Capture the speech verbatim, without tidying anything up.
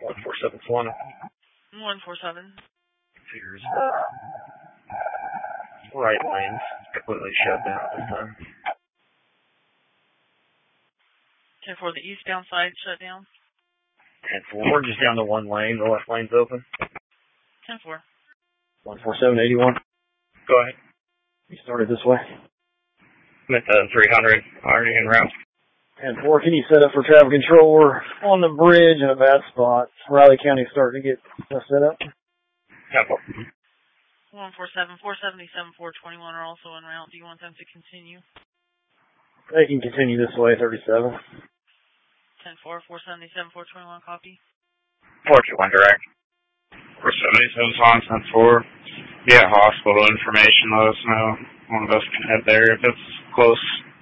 one four seven one. one four seven. Figures. Right lane's completely shut down this time. ten four, the eastbound side shut down. ten four, we're just down to one lane. The left lane's open. ten four. one four seven eight one. Go ahead. You started this way. I'm at the three hundred, already en route. ten four, can you set up for traffic control? We're on the bridge in a bad spot. Riley County's starting to get set up. ten four. one four seven, four seventy-seven, four twenty-one are also en route. Do you want them to continue? They can continue this way, thirty-seven. ten four, four seventy-seven, four twenty-one, copy. four two one direct. four seventy-seven, on ten four. Yeah, hospital information, let us know. One of us can head there if it's close.